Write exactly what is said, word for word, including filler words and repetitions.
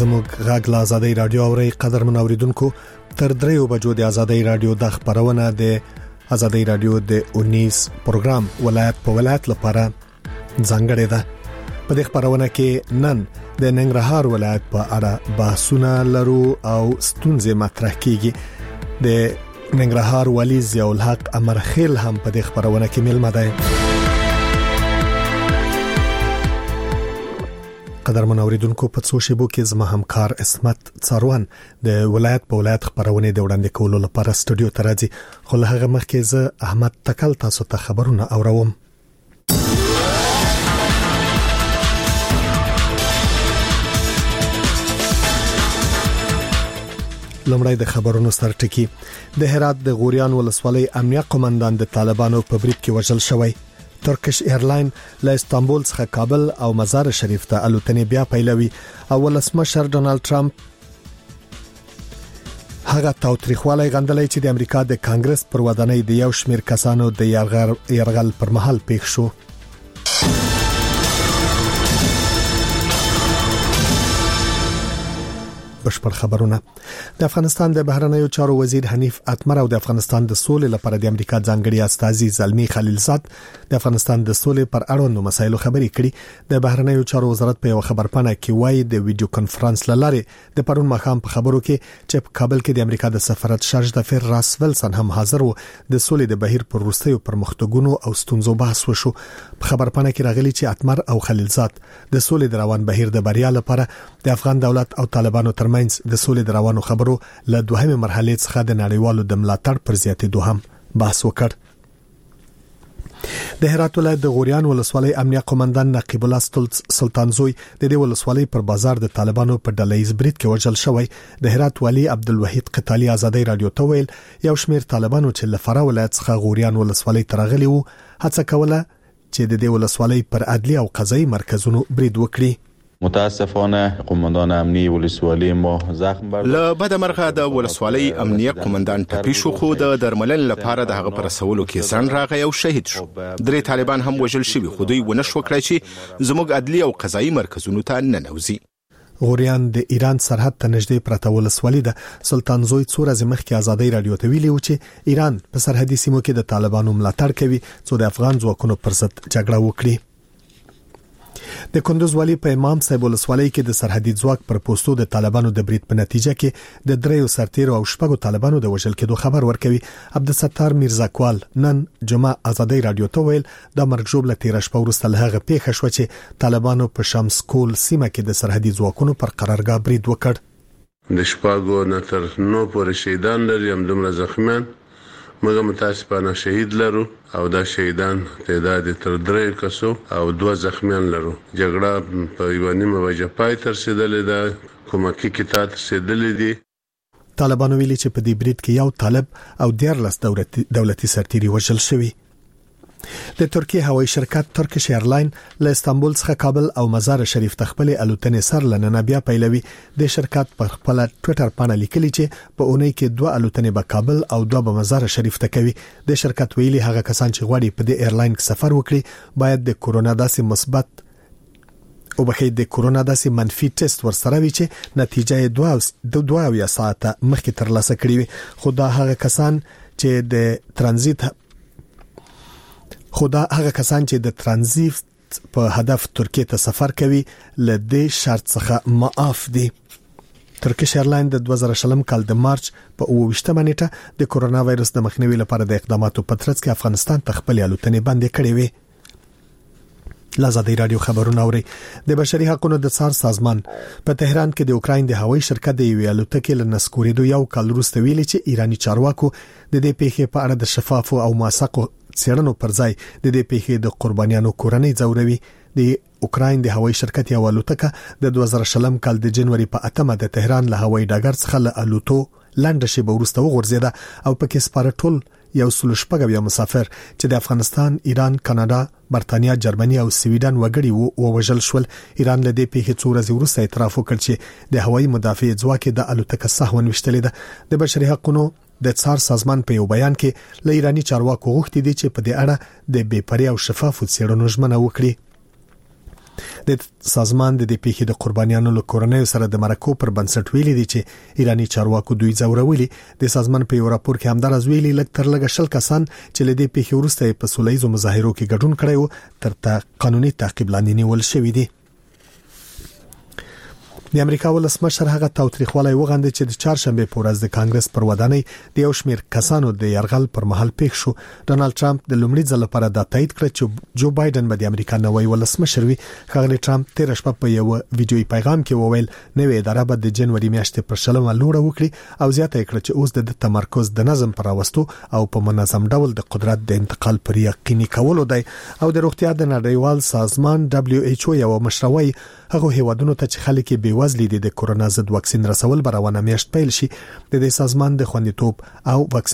زموږ غږ له آزادۍ رادیو اوري. قدرمن اوریدونکو، تر دریو بجو د آزادۍ رادیو د خبرونه د آزادۍ رادیو د اونیس پروګرام ولایت په ولایت لپاره ځانګړی ده. په دې خبرونه کې نن د ننګرهار ولایت په اړه بحثونه لرو او ستونزې مطرح کیږي. د ننګرهار والی ضیاء الحق امرخیل هم په دې خبرونه کې ملمه ده. قدرمن اوریدونکو، په څو شیبو کې زما همکار اسمت څاروان د ولایت په ولایت خبرونه د وړاندې کولو لپاره سټوډیو ته راځي. خو له هغه مخکې زه احمد تکل تاسو ته خبرونه اوروم. لمړی د خبرونو سرټکی. د هرات د غوریان ولسوالۍ امنیه قومندان د طالبانو په برید کې وژل شوی. ترکش ایرلاین له استانبول څخه کابل او مزار شریف ته الوتنې بیا پیلوي. او ولسمشر ډونالد ټرمپ هغه تاوتریخوالی غندلې چې د امریکا د کانګرس پر ودانۍ د یو شمېر کسانو د یرغل پر مهال پیښ شو. بشپړ خبرونه. د افغانستان د بهرنیو چارو وزیر حنیف اتمر او د افغانستان د سولې لپاره د امریکا ځانګړي استازي زلمی خلیلزاد د افغانستان د سولې پر اړوندو مسایلو خبرې کړي. د بهرنیو چارو وزارت په یو خبرپاڼه کې وایي د ویډیو کانفرنس لاره د پرون ماښام په خبرو کې چې په کابل کې د امریکا د سفارت شارج د فیر راس ویلسن هم حاضر وو، د سولې د بهیر پر وروستیو پرمختګونو او ستونزو بحث وشو. په خبرپاڼه کې راغلي چې اتمر او خلیلزاد د سولې د روان بهیر د بریا لپاره د افغان دولت او طالبانو ترمنځ د سولې د روانو خبرو له دوهمه مرحله څخه د نړیوالو د ملاتړ پر زیاتېدو هم بحث وکړ. د هرات ولایت د غوریان ولسوالۍ امنیه قومندان نقیب الله سلطانزوی د دې ولسوالۍ پر بازار د طالبانو په ډلهیز برید کې وژل شوی. د هرات والی عبدالوحید قتالی آزادۍ رادیو ته ویل یو شمېر طالبانو چې له فرا ولایت څخه غوریان ولسوالۍ ته راغلي وو هڅه کوله چې د دې ولسوالۍ پر عدلي او قضایي مرکزونو برید وکړي. متاسفانه قومندان امنیه ولسوالۍ مو زخم بر له بده مرغه د ولسوالۍ امنیه قومندان ټپي شو، خو د درملن لپاره د هغه پر رسولو کې ځان راغی او شهید شو. درې طالبان هم وژل شوي، خو دوی ونه شو کړای چې زموږ عدلي او قضایي مرکزونو ته ننوځي. غوریان د ایران سرحد ته نږدې پرته ولسوالۍ ده. سلطانزوی څو ورځې مخکې آزادۍ رادیو ته ویلي و چې ایران په سرحدي سیمو کې د طالبانو ملاتړ کوي څو د افغان ځواکونو پر ضد جګړه وکړي. د کندوز والی په امام صاحب ولسوالۍ کې د سرحدي ځواک پر پوسټو د طالبانو د برید په نتیجه کې د دریو سرتیرو او شپږو طالبانو د وژل کېدو خبر ورکوي. عبدالستار میرزاکوال نن جمعه آزادۍ رادیو ته ویل د مرګ ژوبله تیر شپه وروسته له هغه پیښه شو چې طالبانو په شمس کول سیمه کې د سرحدي ځواکونو پر قرارګاه برید وکړ. د شپږو نه تر نو پورې شهیدان لري، هم دومره زخمیان. موږ متاسفانه شهید لرو او دا شهیدان تعداد تر درې کسو او دوه زخمیان لرو. جګړه په یو نیمه وجه پای تر رسیدلې ده، کومکی کتاب رسیدلې دي. طالبانو ویلي چې په دې برید کې یو طالب او دیارلس دولتي دولتي سرتیري وژل شوی. د ترکیه هوایي شرکت ترکش ایرلاین له استانبول څخه کابل او مزار شریف ته خپل الوتنې سر لنن بیا پیلوي. د شرکت په خپل ټوئیټر باندې لیکلي چې په اونۍ کې دوه الوتنې به کابل او دوه به مزار شریف ته کوي. د شرکت ویلي هغه کسان چې غواړي په دې ایرلاین کې سفر وکړي باید د کورونا داسې مثبت او بخې د کورونا داسې منفي ټیسټ ورسره وي چې نتیجه یې دوه دوه یا ساعته مخکې ترلاسه کړي وي. خو دا هغه کسان چې د ترانزیت خدا هغه کسان چې د ترانزیت په هدف ترکیه ته سفر کوي له دې شرط څخه معاف دي. ترکیش ایرلاین د دوه زره شلم کال د مارچ په اووه نیټه د کورونا وایرس د مخنیوي لپاره د اقداماتو په ترڅ کې افغانستان ته خپل الوتنې بندې کړې وي. آزادۍ رادیو خبرونه اوري. د بشري حقوقو د څار سازمان په تهران کې د اوکراین د هوایي شرکت د یو الوتکې له نسکورېدو یو کال وروسته ویلي چې ایرانی چارواکو د دې پیښې په اړه د شفافو او موثقو څېړنو پر ځای د دې پیښې د قربانیانو کورنۍ ځوروي. د اوکراین د هوایي شرکت یو الوتکه د دوه زره شلم کال د جنوري په اتمه د تهران له هوایي ډګر څخه له الوتو لنډه شی به وروسته وغورځیده او پکې سپاره ټول یو سل شپږ یا مسافر چې د افغانستان، ایران، کاناډا، برتانیا، جرمني او سویډن وګړي وو وژل شول. ایران له دې پیښې څو ورځې وروسته اعتراف وکړ چې د هوایي مدافع ځواک د الوتکه سهون وشتلې ده. د بشري حقوقو د څار سازمان په یو بیان کې له ایرانی چارواکو غوښتي دي چې په دې اړه د بې پرې او شفافو څېړنو ژمنه وکړي. د سازمان د دې پیښې د قربانیانو له کورنۍ سره د مرکو پر بنسټ ویلي دي چې ایرانی چارواکو دوی ځورولي. د سازمان په یو راپور کې همدارز ویلي لږ تر لږه شل کسان چې له دې پیښې وروسته په سولهییزو مظاهرو کې ګډون کړی و تر تا قانوني تعقیب لاندې نیول شوی دي. د امریکا ولسمشر هغه تاوتریخوالی وغندل چې د چهارشنبه په ورځ د کانګرس پر ودانۍ د یو شمېر کسانو د يرغل پر مهال پیښ شو. ډونالد ټرمپ د لومړي ځل لپاره دا تایید کړ چې جو بایدن به د امریکا نوی ولسمشر وي. ښاغلی ټرمپ تیر شپه په یو ویډیويي پیغام کې وویل نوې اداره به د جنوري میاشتې پر شلمه لوړه وکړي او زیاته کړه چې اوس د تمرکز د نظم پر راوستو او په منظم ډول د قدرت د انتقال پر یقیني کولو دی. او د روغتیا د نړیوال سازمان دبليو ایچ او یو مشروي هغه هیوادونو ته چې خلک به وزلي دي د کورونا ضد واکسین رسول برونه میاشت پیل شي. د دې سازمان د خوندیتوب او واکسین